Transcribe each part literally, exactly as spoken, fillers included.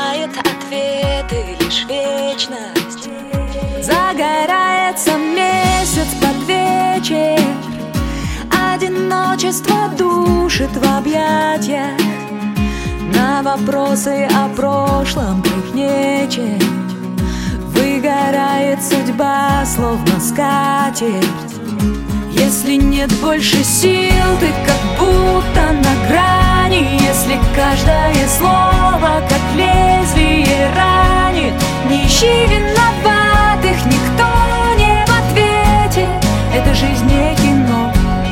знает ответы, лишь вечность. Загорается месяц под вечер, одиночество душит в объятиях. На вопросы о прошлом их нечем. Выгорает судьба, словно скатерть. Если нет больше сил, ты как будто на грани. Если каждое слово, как лезвие, ранит, не ищи виноватых, никто не в ответе. Это жизнь не кино,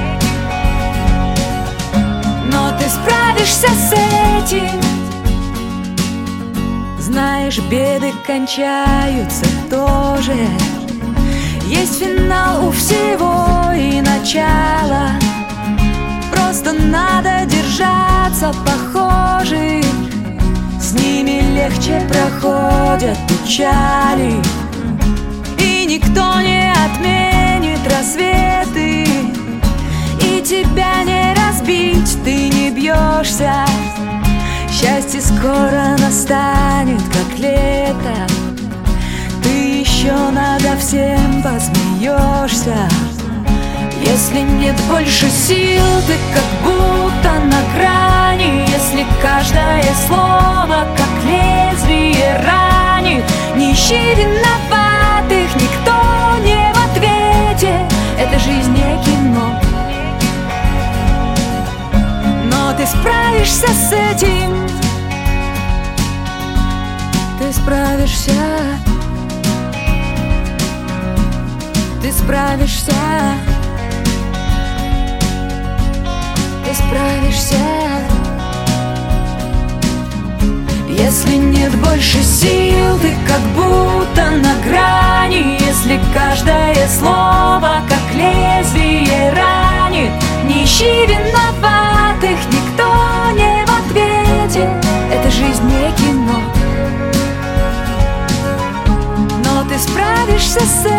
но ты справишься с этим. Знаешь, беды кончаются тоже. Есть финал у всего и начало. Просто надо держаться похожих. С ними легче проходят печали. И никто не отменит рассветы. И тебя не разбить, ты не бьешься. Счастье скоро настанет, как лето. Ты еще надо всем посмеешься. Если нет больше сил, ты как будто на грани. Если каждое слово, как лезвие, ранит, не ищи виноватых, никто не в ответе. Это жизнь не кино, но ты справишься с этим. Ты справишься. Ты справишься. Ты справишься. Если нет больше сил, ты как будто на грани. Если каждое слово, как лезвие, ранит, не ищи виноватых, никто не в ответе. Это жизнь не кино, но ты справишься с этим.